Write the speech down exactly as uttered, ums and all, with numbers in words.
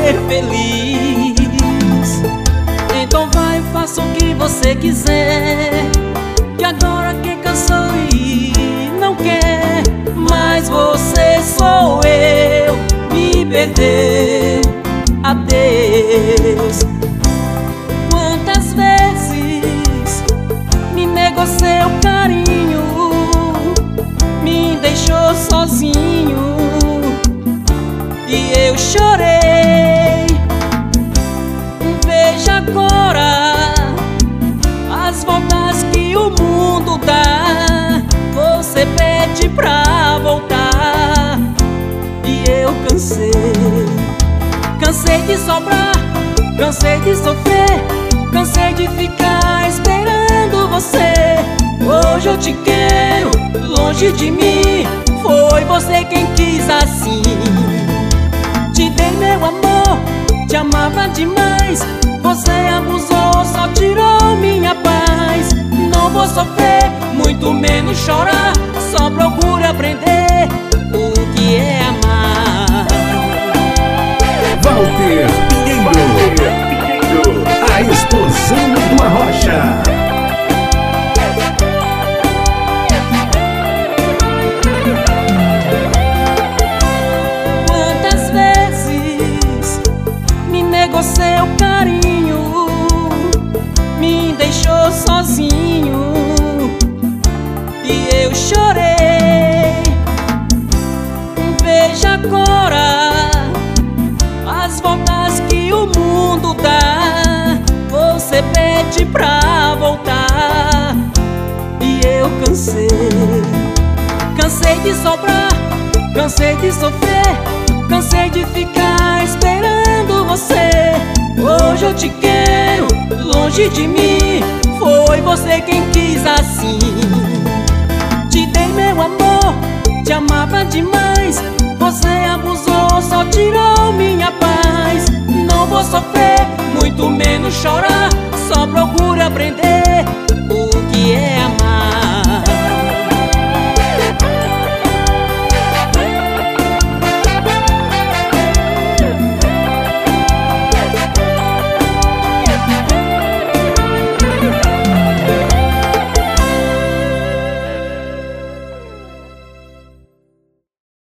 ser feliz. Então vai, faça o que você quiser, que agora quem cansou e não quer mais você sou eu. Me perder, adeus. Quantas vezes me negou seu carinho, me deixou sozinho e eu chorei. Veja agora as voltas que o mundo dá. Você pede pra voltar e eu cansei. Cansei de sobrar, cansei de sofrer, cansei de ficar esperando você. Hoje eu te quero longe de mim, foi você quem quis assim. Te dei meu amor, te amava demais, você abusou, só tirou minha paz. Não vou sofrer, muito menos chorar, só procuro aprender o que é amar. Walter Pinheiro, a explosão do Arrocha. Quantas vezes me negou seu carinho, me deixou sozinho e eu chorei. Veja agora as voltas que o mundo dá. Você pede pra voltar e eu cansei. Cansei de sobrar, cansei de sofrer, cansei de ficar esperando você. Hoje eu te quero longe de mim, foi você quem quis assim. Te dei meu amor, te amava demais, você abusou, só tirou minha paz. Não vou sofrer, muito menos chorar, só procuro aprender